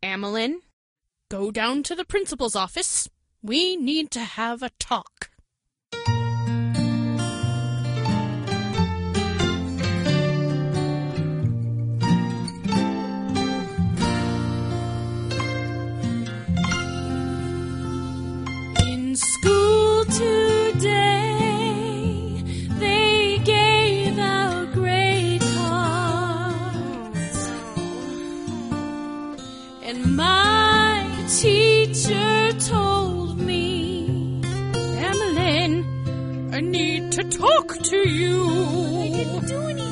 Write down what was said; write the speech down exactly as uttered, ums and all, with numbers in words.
Amelin, go down to the principal's office. We need to have a talk. In school today, they gave out grade cards, and my teacher told me, Amelin, I need to talk to you.